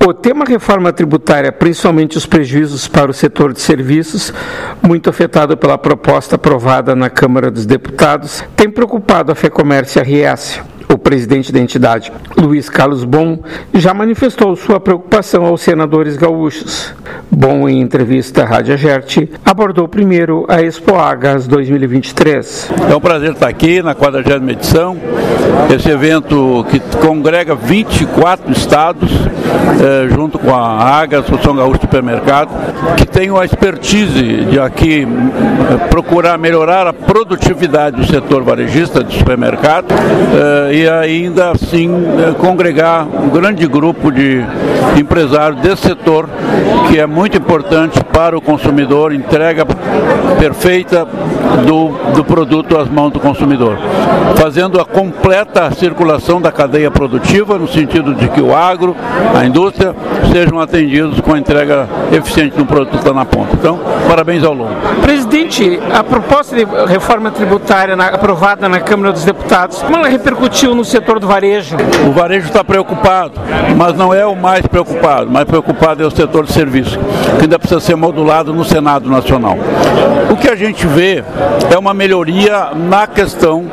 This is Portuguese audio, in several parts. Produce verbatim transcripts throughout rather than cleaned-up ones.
O tema reforma tributária, principalmente os prejuízos para o setor de serviços, muito afetado pela proposta aprovada na Câmara dos Deputados, tem preocupado a FEComércio R S. O presidente da entidade, Luiz Carlos Bon, já manifestou sua preocupação aos senadores gaúchos. Bon, em entrevista à Rádio Agerte, abordou primeiro a Expo Agas dois mil e vinte e três. É um prazer estar aqui na quadragésima edição, esse evento que congrega vinte e quatro estados, eh, junto com a Agas, Associação Gaúcha de Supermercado, que tem a expertise de aqui eh, procurar melhorar a produtividade do setor varejista de supermercado, eh, e ainda assim eh, congregar um grande grupo de empresários desse setor, que é muito importante para o consumidor, entrega perfeita do, do produto às mãos do consumidor, fazendo a completa circulação da cadeia produtiva, no sentido de que o agro, a indústria, sejam atendidos com a entrega eficiente do produto que está na ponta. Então, parabéns ao longo. Presidente, a proposta de reforma tributária na, aprovada na Câmara dos Deputados, como ela repercutiu no setor do varejo? O varejo está preocupado, mas não é o mais preocupado. O mais preocupado é o setor de serviço, que ainda precisa ser modulado no Senado Nacional. O que a gente vê é uma melhoria na questão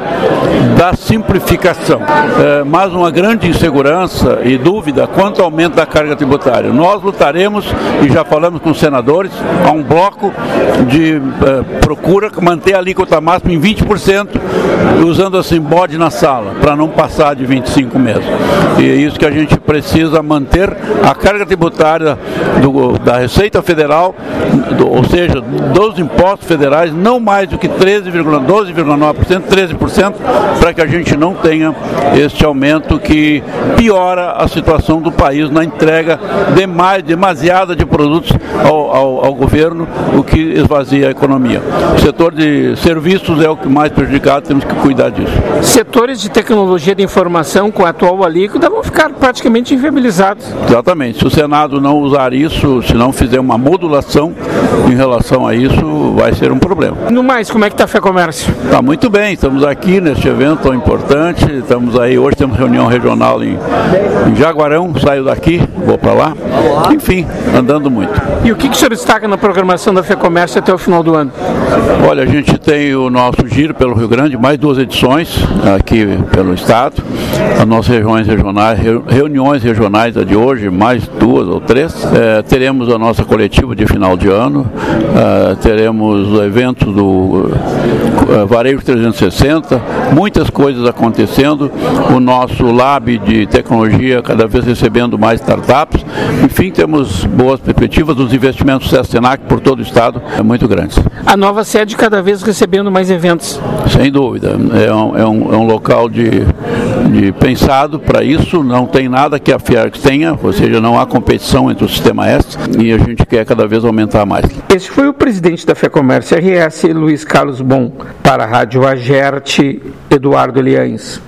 da simplificação, é, mas uma grande insegurança e dúvida quanto ao aumento da carga tributária. Nós lutaremos, e já falamos com os senadores, há um bloco de é, procura manter a alíquota máxima em vinte por cento, usando assim bode na sala, para não passar de vinte e cinco por cento mesmo. E é isso que a gente precisa manter a carga tributária do, da Receita Federal, do, ou seja, dos impostos federais, não mais do que treze vírgula doze vírgula nove por cento, treze por cento, para que a gente não tenha este aumento que piora a situação do país na entrega de mais, demasiada de produtos ao, ao, ao governo, o que esvazia a economia. O setor de serviços é o que mais prejudicado, temos que cuidar disso. Setores de tecnologia de informação com a atual alíquota vão ficar praticamente inviabilizados. Exatamente. Se o Senado não usar isso, se não fizer uma modulação em relação a isso, vai ser um problema. No mais, como é que está a FEComércio? Está muito bem, estamos aqui neste evento tão importante, estamos aí, hoje temos reunião regional em, em Jaguarão, saio daqui, vou para lá, enfim, andando muito. E o que, que o senhor destaca na programação da FEComércio até o final do ano? Olha, a gente tem o nosso giro pelo Rio Grande, mais duas edições aqui pelo estado, as nossas reuniões regionais, reuniões regionais a de hoje, mais duas ou três, é, teremos a nossa coletiva de final de ano, é, teremos o evento do é, Varejo trezentos e sessenta, muitas coisas acontecendo, o nosso lab de tecnologia cada vez recebendo mais startups, enfim, temos boas perspectivas, os investimentos do Senac por todo o estado é muito grandes. A nova sede cada vez recebendo mais eventos. Sem dúvida, é um, é um, é um local de, de pensado para isso, não tem nada que a Fiargs tenha, ou seja, não há competição entre o Sistema S e a gente quer cada vez aumentar mais. Esse foi o presidente da FEComércio R S, Luiz Carlos Bon, para a Rádio Agerte, Eduardo Eliães.